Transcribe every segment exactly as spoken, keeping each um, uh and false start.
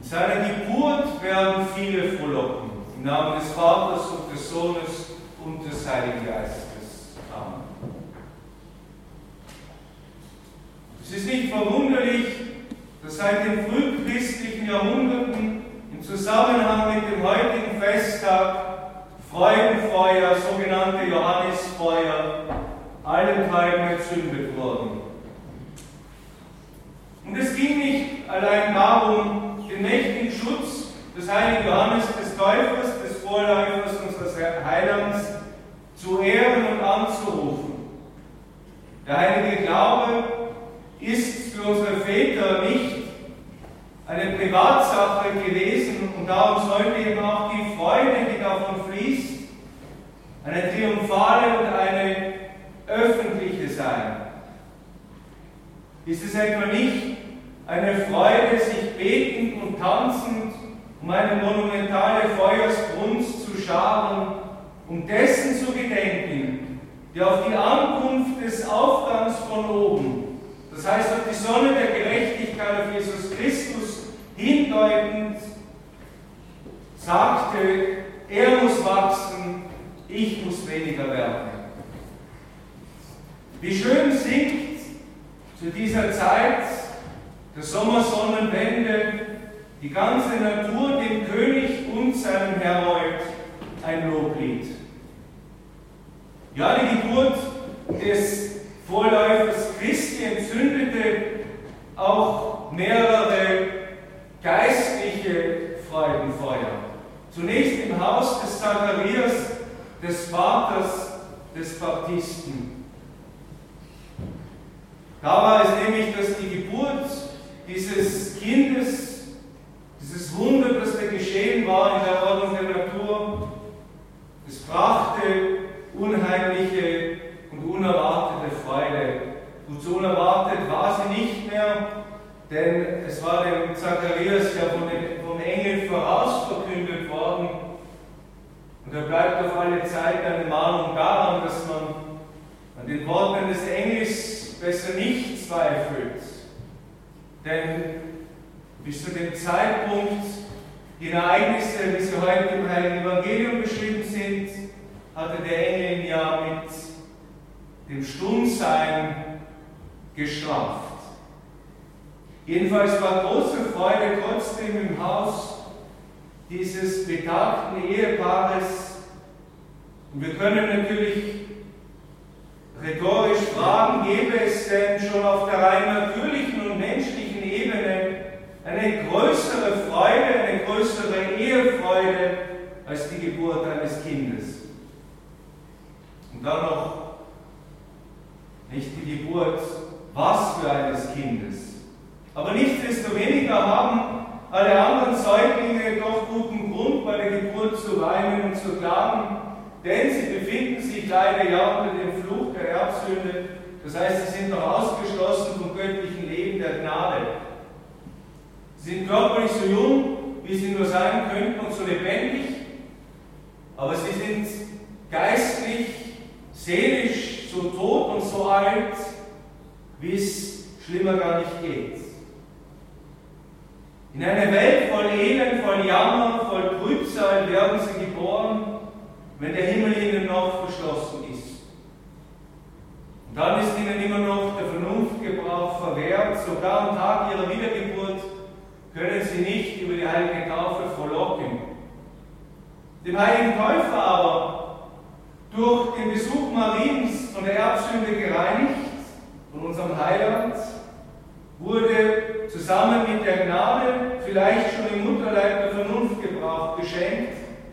seiner Geburt werden viele frohlocken. Im Namen des Vaters und des Sohnes und des Heiligen Geistes. Amen. Es ist nicht verwunderlich, dass seit den frühchristlichen Jahrhunderten im Zusammenhang mit dem heutigen Festtag Freudenfeuer, sogenannte Johannisfeuer, allenthalben entzündet wurden. Und es ging nicht allein darum, den mächtigen Schutz des heiligen Johannes des Täufers, des Vorläufers unseres Heilands, zu ehren und anzurufen. Der heilige Glaube ist für unsere Väter nicht eine Privatsache gewesen und darum sollte eben auch die Freude, die davon fließt, eine triumphale und eine öffentliche sein. Ist es etwa nicht eine Freude, sich betend und tanzend um eine monumentale Feuersbrunst zu scharen, um dessen zu gedenken, der auf die Ankunft des Aufgangs von oben, das heißt auf die Sonne der Gerechtigkeit, auf Jesus Christus hindeutend, sagte, er muss wachsen, ich muss weniger werden. Wie schön singt zu dieser Zeit der Sommersonnenwende die ganze Natur dem König und seinem Herold ein Loblied. Ja, die Geburt des Vorläufers Christi entzündete auch mehrere geistliche Freudenfeuer. Zunächst im Haus des Zacharias, des Vaters des Baptisten. Da war es nämlich, dass die Geburt dieses Kindes, dieses Wunder, das da geschehen war in der Ordnung der Natur, es brachte unheimliche und unerwartete Freude. Und so unerwartet war sie nicht mehr, denn es war dem Zacharias ja von den, vom Engel vorausverkündet worden. Und da bleibt auf alle Zeit eine Mahnung daran, dass man an den Worten des Engels besser nicht zweifelt. Denn bis zu dem Zeitpunkt, die Ereignisse, wie sie heute im Heiligen Evangelium beschrieben sind, hatte der Engel ihn ja mit dem Stummsein gestraft. Jedenfalls war große Freude trotzdem im Haus dieses betagten Ehepaares. Und wir können natürlich rhetorisch fragen, gäbe es denn schon auf der rein natürlichen und menschlichen Ebene eine größere Freude, eine größere Ehefreude als die Geburt eines Kindes? Und dann noch nicht die Geburt, was für eines Kindes. Aber nichtsdestoweniger haben alle anderen Säuglinge doch guten Grund, bei der Geburt zu weinen und zu klagen, denn sie befinden sich leider ja unter dem Fluch der Erbsünde. Das heißt, sie sind noch ausgeschlossen vom göttlichen Leben der Gnade. Sie sind körperlich so jung, wie sie nur sein könnten und so lebendig, aber sie sind geistlich, seelisch so tot und so alt, wie es schlimmer gar nicht geht. In eine Welt voll Elend, voll Jammer, voll Trübsal werden sie geboren, wenn der Himmel ihnen noch verschlossen ist. Und dann ist ihnen immer noch der Vernunftgebrauch verwehrt. Sogar am Tag ihrer Wiedergeburt können sie nicht über die heilige Taufe frohlocken. Dem heiligen Täufer aber, durch den Besuch Mariens von der Erbsünde gereinigt, von unserem Heiland, wurde zusammen mit der Gnade vielleicht schon im Mutterleib der Vernunftgebrauch geschenkt,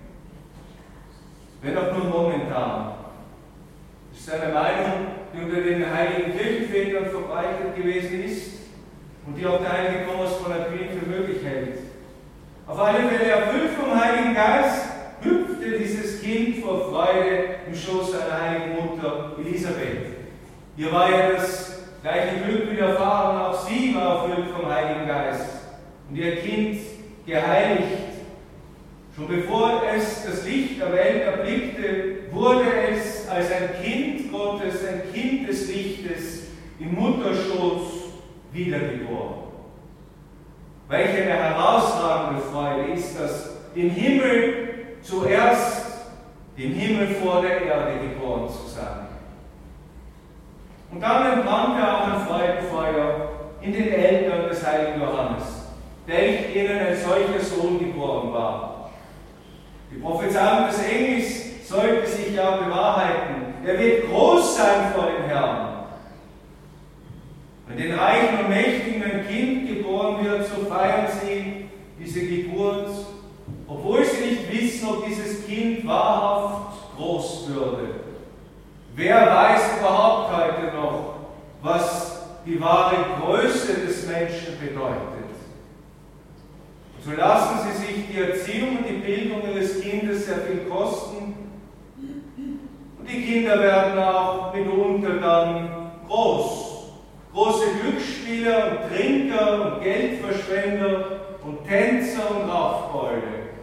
wenn auch nur momentan. Das ist eine Meinung, die unter den heiligen Kirchenvätern verbreitet gewesen ist und die auch der heilige Thomas von Aquin für möglich hält. Auf alle Fälle erfüllt vom Heiligen Geist hüpfte dieses Kind vor Freude im Schoß seiner heiligen Mutter Elisabeth. Ihr war ja das gleiche Glück widerfahren, auch sie war erfüllt vom Heiligen Geist und ihr Kind geheiligt. Schon bevor es das Licht der Welt erblickte, wurde es als ein Kind Gottes, ein Kind des Lichtes im Mutterschoß wiedergeboren. Welch eine herausragende herausragende Freude ist das, dem Himmel zuerst, dem Himmel vor der Erde geboren zu sein. Und dann entbrannte auch ein Freudenfeuer in den Eltern des heiligen Johannes, welchen ein solcher Sohn geboren war. Die Prophezeiung des Engels sollte sich ja bewahrheiten. Er wird groß sein vor dem Herrn. Wenn den Reichen und Mächtigen ein Kind geboren wird, so feiern sie diese Geburt, obwohl sie nicht wissen, ob dieses Kind wahrhaft groß würde. Wer weiß überhaupt heute noch, was die wahre Größe des Menschen bedeutet? So lassen Sie sich die Erziehung und die Bildung Ihres Kindes sehr viel kosten. Und die Kinder werden auch mitunter dann groß. Große Glücksspieler und Trinker und Geldverschwender und Tänzer und Raufbolde.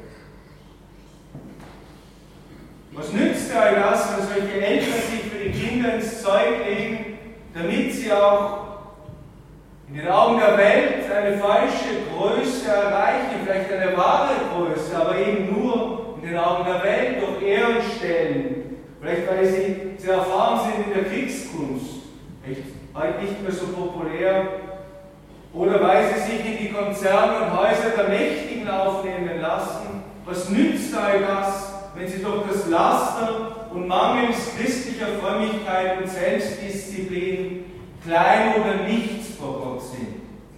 Was nützt all das, wenn solche Eltern sich für die Kinder ins Zeug legen, damit sie auch in den Augen der Welt eine falsche Größe erreichen, vielleicht eine wahre Größe, aber eben nur in den Augen der Welt durch Ehren stellen, vielleicht weil sie sehr erfahren sind in der Kriegskunst, echt, halt nicht mehr so populär, oder weil sie sich in die Konzerne und Häuser der Mächtigen aufnehmen lassen. Was nützt all das, wenn sie durch das Laster und mangels christlicher Frömmigkeit und Selbstdisziplin klein oder nichts vor Gott sind?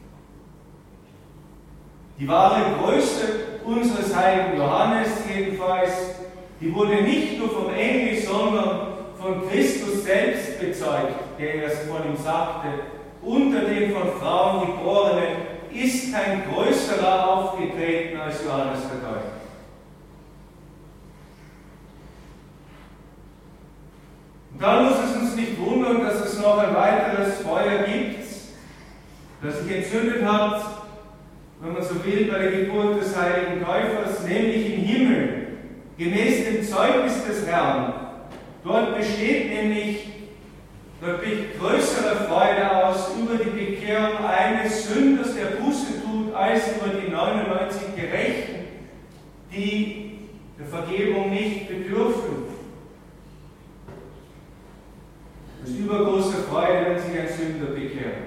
Die wahre Größe unseres heiligen Johannes jedenfalls, die wurde nicht nur vom Engel, sondern von Christus selbst bezeugt, der es von ihm sagte: Unter den von Frauen Geborenen ist kein größerer aufgetreten als Johannes der Täufer. Und dann muss es uns nicht wundern, dass es noch ein weiteres Feuer gibt, das sich entzündet hat, wenn man so will, bei der Geburt des heiligen Täufers, nämlich im Himmel, gemäß dem Zeugnis des Herrn. Dort besteht nämlich dort bricht größere Freude aus über die Bekehrung eines Sünders, der Buße tut, als über die neunundneunzig Gerechten, die der Vergebung nicht bedürfen. Es ist übergroße Freude, wenn sich ein Sünder bekehrt.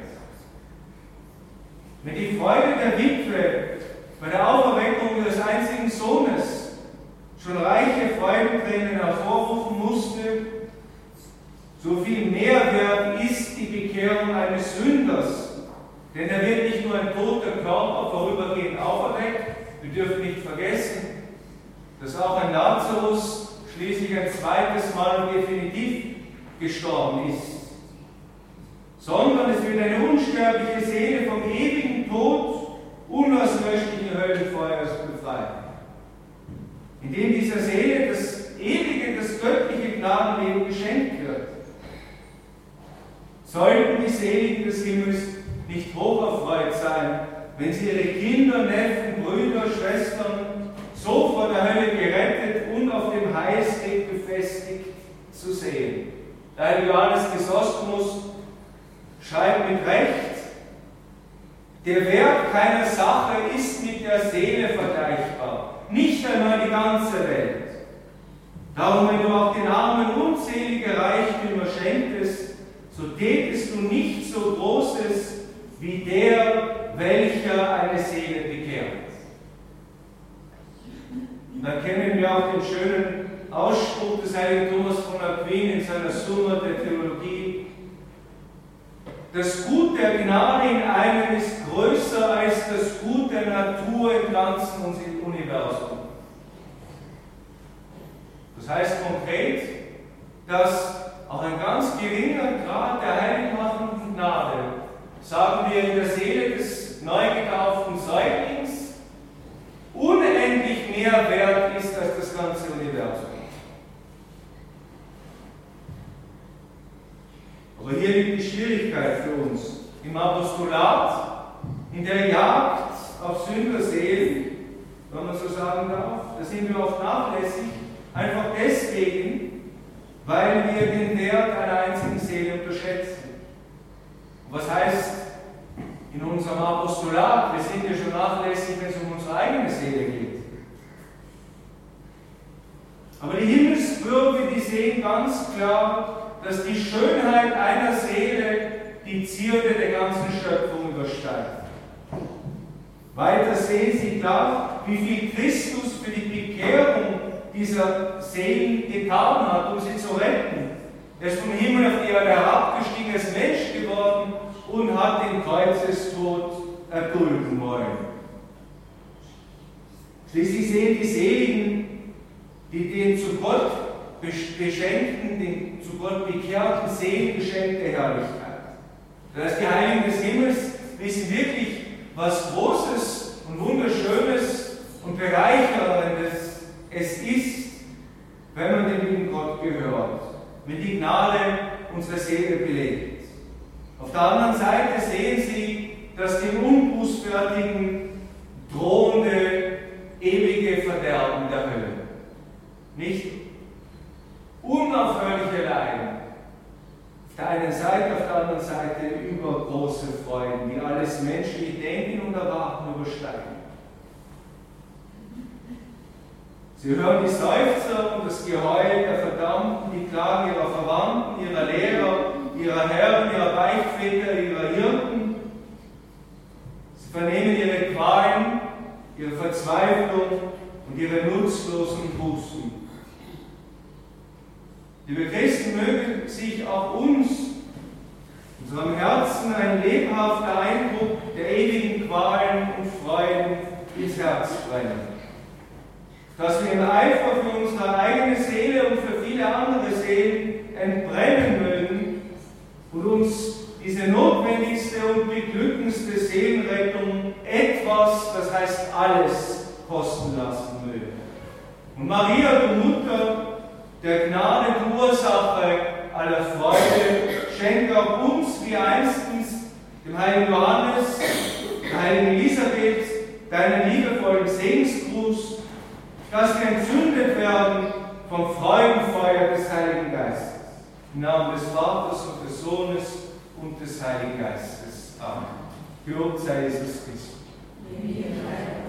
Wenn die Freude der Witwe bei der Auferweckung ihres einzigen Sohnes schon reiche Freudentränen hervorrufen musste, so viel mehr wert ist die Bekehrung eines Sünders, denn er wird nicht nur ein toter Körper vorübergehend auferweckt. Wir dürfen nicht vergessen, dass auch ein Lazarus schließlich ein zweites Mal definitiv gestorben ist, sondern es wird eine unsterbliche Seele vom ewigen Tod unauslöschlichen Höllenfeuers befreien, indem dieser Seele das ewige, das göttliche Gnadenleben geschenkt wird. Sollten die Seligen des Himmels nicht hocherfreut sein, wenn sie ihre Kinder, Neffen, Brüder, Schwestern so vor der Hölle gerettet und auf dem Heilsweg befestigt zu sehen? Der heilige Johannes Chrysostom schreibt mit Recht: Der Wert keiner Sache ist mit der Seele vergleichbar, nicht einmal die ganze Welt. Darum, wenn du auch den Armen unzählige Reichtümer schenktest, so tätest du nicht so Großes wie der, welcher eine Seele bekehrt. Und dann kennen wir auch den schönen Ausspruch des heiligen Thomas von Aquin in seiner Summa der Theologie: Das Gut der Gnade in einem ist größer als das Gut der Natur im ganzen Universum. Das heißt konkret, dass auch ein ganz geringer Grad der heiligmachenden Gnade, sagen wir in der Seele des neu getauften Säuglings, unendlich mehr wert ist als das ganze Universum. Aber hier liegt die Schwierigkeit für uns. Im Apostolat, in der Jagd auf Sünderseelen, wenn man so sagen darf, da sind wir oft nachlässig, einfach deswegen, weil wir den Wert einer einzigen Seele unterschätzen. Und was heißt in unserem Apostolat? Wir sind ja schon nachlässig, wenn es um unsere eigene Aber die Himmelsbürger, die sehen ganz klar, dass die Schönheit einer Seele die Zierde der ganzen Schöpfung übersteigt. Weiter sehen sie klar, wie viel Christus für die Bekehrung dieser Seelen getan hat, um sie zu retten. Er ist vom Himmel auf die Erde herabgestiegen, ist Mensch geworden und hat den Kreuzestod erdulden wollen. Schließlich sehen die Seligen, die den zu Gott beschenkten, den zu Gott bekehrten Seelen geschenkte Herrlichkeit. Das heißt, die Heiligen des Himmels wissen wirklich, was Großes und Wunderschönes und Bereicherndes es ist, wenn man dem lieben Gott gehört, wenn die Gnade unsere Seele belebt. Auf der anderen Seite sehen sie, dass dem Unbußfertigen drohende ewige Verderben der Hölle, nicht unaufhörliche Leiden, auf der einen Seite, auf der anderen Seite übergroße Freuden, die alles menschliche Denken und Erwarten übersteigen. Sie hören die Seufzer und das Geheul der Verdammten, die Klagen ihrer Verwandten, ihrer Lehrer, ihrer Herren, ihrer Beichtväter, ihrer Hirten. Sie vernehmen ihre Qualen, ihre Verzweiflung und ihre nutzlosen Bußen. Liebe Christen, möge sich auch uns, unserem Herzen, ein lebhafter Eindruck der ewigen Qualen und Freuden ins Herz brennen. Dass wir im Eifer für unsere eigene Seele und für viele andere Seelen entbrennen mögen und uns diese notwendigste und beglückendste Seelenrettung etwas, das heißt alles, kosten lassen mögen. Und Maria, du Mutter der Gnade, du Ursache aller Freude, schenke auch uns, wie einstens dem heiligen Johannes, der heiligen Elisabeth, deinen liebevollen Segensgruß, dass wir entzündet werden vom Freudenfeuer des Heiligen Geistes. Im Namen des Vaters und des Sohnes und des Heiligen Geistes. Amen. Gelobt sei Jesus Christus.